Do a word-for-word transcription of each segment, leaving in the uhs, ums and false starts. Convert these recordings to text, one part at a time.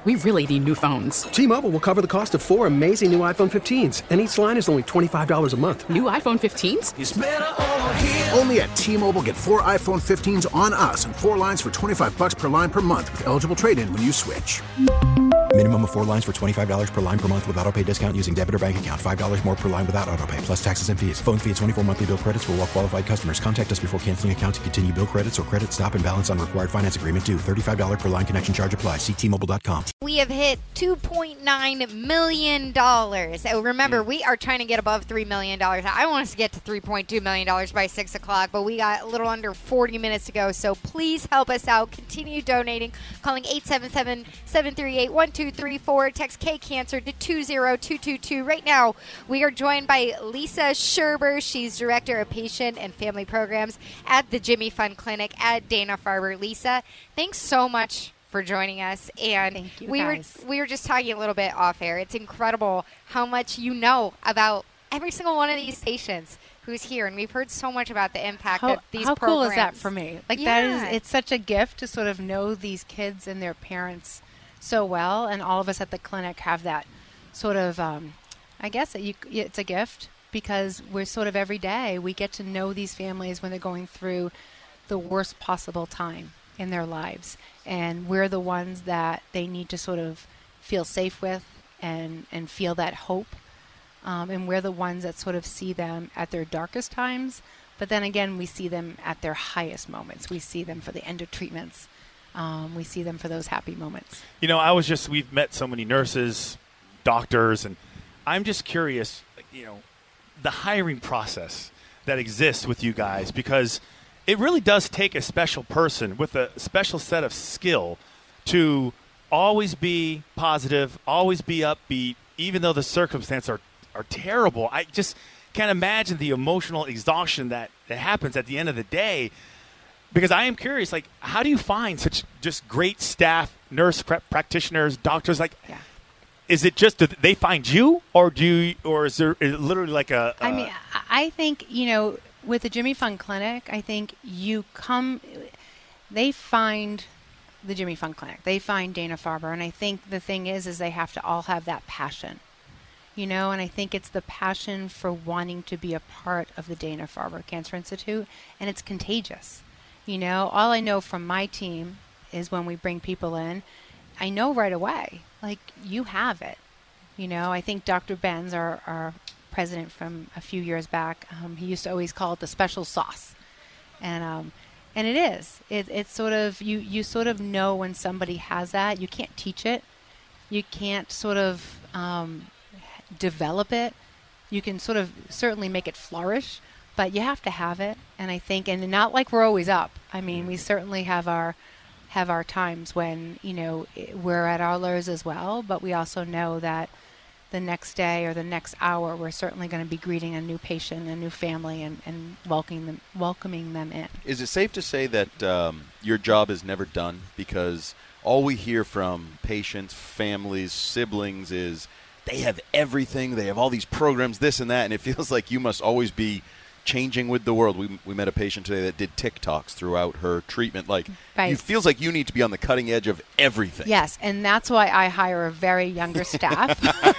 we really need new phones. T-Mobile will cover the cost of four amazing new iPhone fifteens, and each line is only twenty-five dollars a month. New iPhone fifteens? It's better over here. Only at T-Mobile, get four iPhone fifteens on us and four lines for twenty-five dollars per line per month with eligible trade-in when you switch. Minimum of four lines for twenty-five dollars per line per month with autopay discount using debit or bank account. five dollars more per line without autopay, plus taxes and fees. Phone fee at twenty-four monthly bill credits for well-qualified customers. Contact us before canceling account to continue bill credits or credit stop and balance on required finance agreement due. thirty-five dollars per line connection charge applies. See T Mobile dot com. We have hit two point nine million dollars. So remember, mm. we are trying to get above three million dollars. I want us to get to three point two million dollars by six o'clock, but we got a little under forty minutes to go. So please help us out. Continue donating. Calling eight seven seven, seven three eight, one two three four. Text K-Cancer to two zero two two two. Right now, we are joined by Lisa Scherber. She's Director of Patient and Family Programs at the Jimmy Fund Clinic at Dana-Farber. Lisa, thanks so much for joining us. And Thank you, we guys. were we were just talking a little bit off air. It's incredible how much you know about every single one of these patients who's here, and we've heard so much about the impact how, that these how programs. How cool is that for me? Like yeah. that is, it's such a gift to sort of know these kids and their parents so well, and all of us at the clinic have that sort of, um, I guess you, it's a gift because we're sort of every day we get to know these families when they're going through the worst possible time in their lives, and we're the ones that they need to sort of feel safe with and, and feel that hope, um, and we're the ones that sort of see them at their darkest times, but then again we see them at their highest moments. We see them for the end of treatments. Um, we see them for those happy moments. You know, I was just, we've met so many nurses, doctors, and I'm just curious, you know, the hiring process that exists with you guys, because it really does take a special person with a special set of skill to always be positive, always be upbeat, even though the circumstances are, are terrible. I just can't imagine the emotional exhaustion that, that happens at the end of the day. Because I am curious, like, how do you find such just great staff, nurse prep practitioners, doctors? Like, yeah. Is it just that they find you, or do you, or is there is it literally like a, a? I mean, I think you know, with the Jimmy Fund Clinic, I think you come, they find the Jimmy Fund Clinic, they find Dana-Farber, and I think the thing is, is they have to all have that passion, you know, and I think it's the passion for wanting to be a part of the Dana-Farber Cancer Institute, and it's contagious. You know, all I know from my team is when we bring people in, I know right away, like, you have it. You know, I think Doctor Benz, our, our president from a few years back, um, he used to always call it the special sauce. And um, and it is. It, it's sort of, you, you sort of know when somebody has that. You can't teach it. You can't sort of um, develop it. You can sort of certainly make it flourish. But you have to have it, and I think, and not like we're always up. I mean, we certainly have our have our times when, you know, we're at our lows as well, but we also know that the next day or the next hour, we're certainly going to be greeting a new patient, a new family, and, and welcoming them welcoming them in. Is it safe to say that um, your job is never done? Because all we hear from patients, families, siblings is they have everything, they have all these programs, this and that, and it feels like you must always be changing with the world. We we met a patient today that did TikToks throughout her treatment. Like, right. It feels like you need to be on the cutting edge of everything. Yes, and that's why I hire a very younger staff.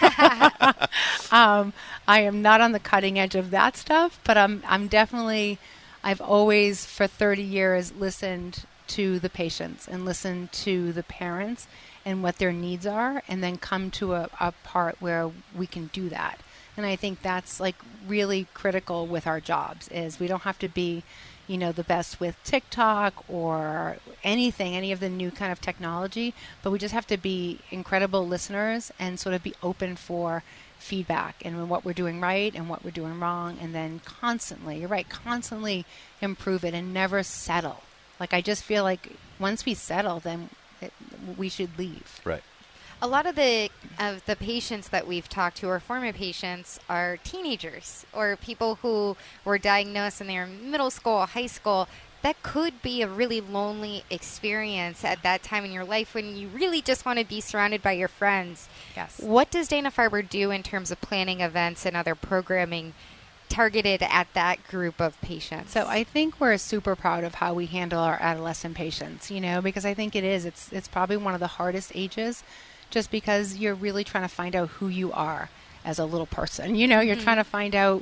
um, I am not on the cutting edge of that stuff, but I'm I'm definitely, I've always for thirty years listened to the patients and listened to the parents and what their needs are, and then come to a, a part where we can do that. And I think that's like really critical with our jobs, is we don't have to be, you know, the best with TikTok or anything, any of the new kind of technology, but we just have to be incredible listeners and sort of be open for feedback and what we're doing right and what we're doing wrong, and then constantly, you're right, constantly improve it and never settle. Like, I just feel like once we settle, then it, we should leave. Right. A lot of the of the patients that we've talked to, or former patients, are teenagers or people who were diagnosed in their middle school, high school. That could be a really lonely experience at that time in your life when you really just want to be surrounded by your friends. Yes. What does Dana-Farber do in terms of planning events and other programming targeted at that group of patients? So I think we're super proud of how we handle our adolescent patients, you know, because I think it is. It's it's probably one of the hardest ages just because you're really trying to find out who you are as a little person. You know, you're mm-hmm. trying to find out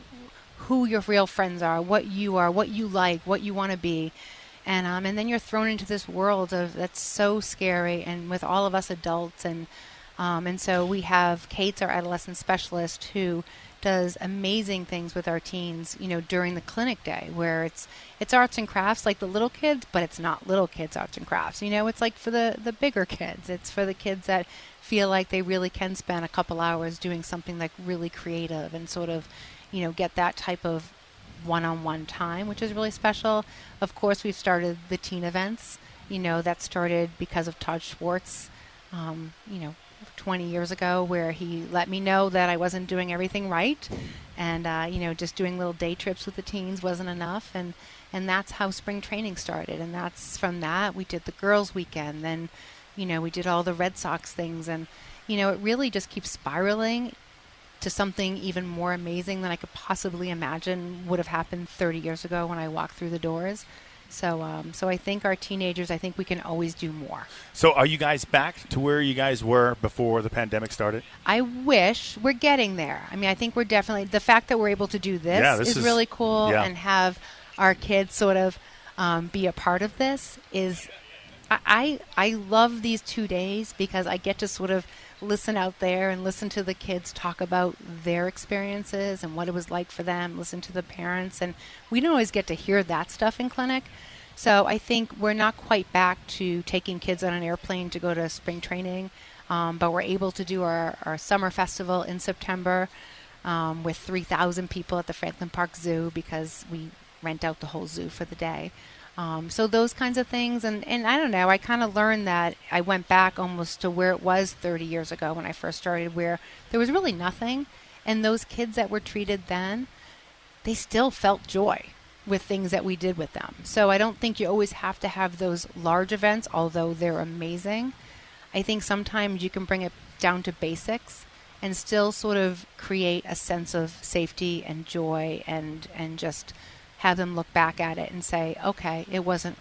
who your real friends are, what you are, what you like, what you want to be. And um, and then you're thrown into this world of that's so scary, and with all of us adults. And um, and so we have Kate's our adolescent specialist who does amazing things with our teens, you know, during the clinic day, where it's it's arts and crafts like the little kids, but it's not little kids arts and crafts. You know, it's like for the, the bigger kids. It's for the kids that feel like they really can spend a couple hours doing something like really creative and sort of, you know, get that type of one-on-one time, which is really special. Of course, we've started the teen events. You know, that started because of Todd Schwartz, um, you know, twenty years ago, where he let me know that I wasn't doing everything right. And, uh, you know, just doing little day trips with the teens wasn't enough. And, and that's how spring training started. And that's from that, we did the girls' weekend. Then, you know, we did all the Red Sox things. And, you know, it really just keeps spiraling to something even more amazing than I could possibly imagine would have happened thirty years ago when I walked through the doors. So um, so I think our teenagers, I think we can always do more. So are you guys back to where you guys were before the pandemic started? I wish. We're getting there. I mean, I think we're definitely, the fact that we're able to do this, yeah, this is, is really cool, yeah. and have our kids sort of um, be a part of this is, I, I I love these two days because I get to sort of listen out there and listen to the kids talk about their experiences and what it was like for them, listen to the parents. And we don't always get to hear that stuff in clinic. So I think we're not quite back to taking kids on an airplane to go to spring training, um, but we're able to do our, our summer festival in September um, with three thousand people at the Franklin Park Zoo because we rent out the whole zoo for the day. Um, so those kinds of things. And, and I don't know, I kind of learned that I went back almost to where it was thirty years ago when I first started, where there was really nothing. And those kids that were treated then, they still felt joy with things that we did with them. So I don't think you always have to have those large events, although they're amazing. I think sometimes you can bring it down to basics and still sort of create a sense of safety and joy, and, and just have them look back at it and say, okay, it wasn't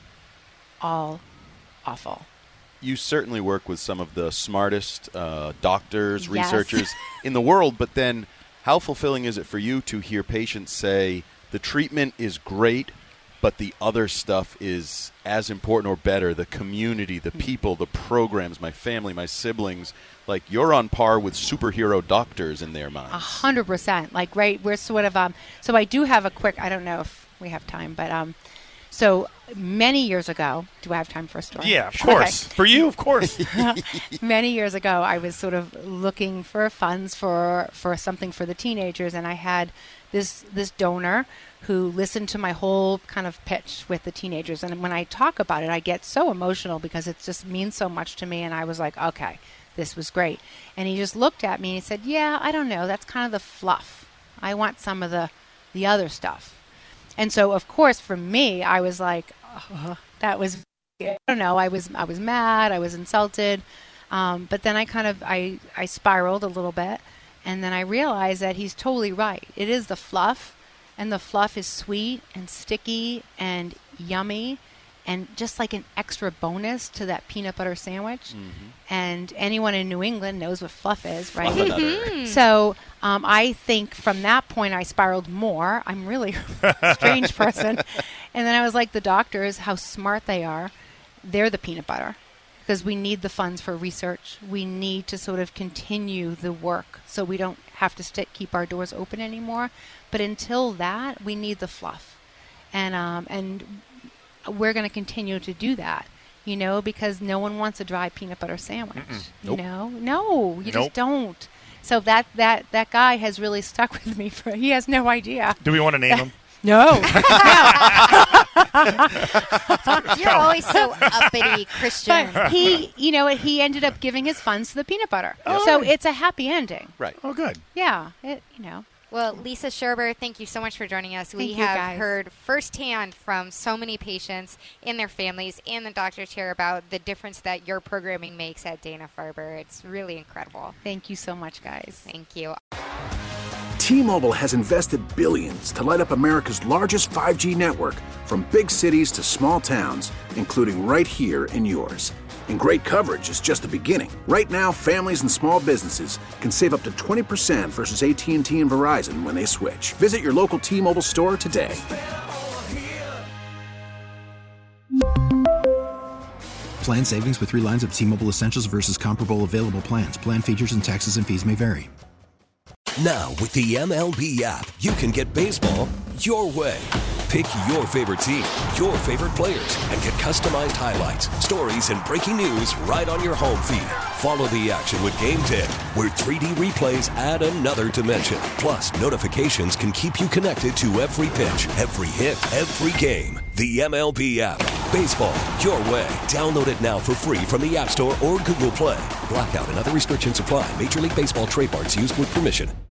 all awful. You certainly work with some of the smartest uh, doctors, Yes. researchers in the world, but then how fulfilling is it for you to hear patients say, the treatment is great, but the other stuff is as important or better, the community, the people, the programs, my family, my siblings, like you're on par with superhero doctors in their minds. A hundred percent. Like, right, we're sort of, um, so I do have a quick, I don't know if we have time, but um, so many years ago, do I have time for a story? Yeah, of course. Okay. For you, of course. Many years ago, I was sort of looking for funds for, for something for the teenagers, and I had this this donor who listened to my whole kind of pitch with the teenagers. And when I talk about it, I get so emotional because it just means so much to me. And I was like, okay, this was great. And he just looked at me and he said, yeah, I don't know. That's kind of the fluff. I want some of the, the other stuff. And so, of course, for me, I was like, oh, that was, I don't know, I was I was mad, I was insulted. Um, but then I kind of, I, I spiraled a little bit. And then I realized that he's totally right. It is the fluff, and the fluff is sweet and sticky and yummy and just like an extra bonus to that peanut butter sandwich. Mm-hmm. And anyone in New England knows what fluff is, right? Mm-hmm. So um, I think from that point I spiraled more. I'm really a strange person. And then I was like, the doctors, how smart they are. They're the peanut butter. Because we need the funds for research. We need to sort of continue the work so we don't have to st- keep our doors open anymore. But until that, we need the fluff. And um, and we're going to continue to do that, you know, because no one wants a dry peanut butter sandwich. Mm-mm. You Nope. know? No, you Nope. just don't. So that, that, that guy has really stuck with me. For he has no idea. Do we want to name him? No. You're always so uppity, Christian. But he, you know, he ended up giving his funds to the peanut butter. So it's a happy ending. Right. Oh, good. Yeah, it, you know. Well, Lisa Scherber, thank you so much for joining us. we Thank you, have guys. heard firsthand from so many patients and their families and the doctor's chair about the difference that your programming makes at Dana-Farber. It's really incredible. Thank you so much, guys. Thank you. T-Mobile has invested billions to light up America's largest five G network, from big cities to small towns, including right here in yours. And great coverage is just the beginning. Right now, families and small businesses can save up to twenty percent versus A T and T and Verizon when they switch. Visit your local T-Mobile store today. Plan savings with three lines of T-Mobile Essentials versus comparable available plans. Plan features and taxes and fees may vary. Now, with the M L B app, you can get baseball your way. Pick your favorite team, your favorite players, and get customized highlights, stories, and breaking news right on your home feed. Follow the action with Game ten, where three D replays add another dimension. Plus, notifications can keep you connected to every pitch, every hit, every game. The M L B app. Baseball your way. Download it now for free from the App Store or Google Play. Blackout and other restrictions apply. Major League Baseball trademarks used with permission.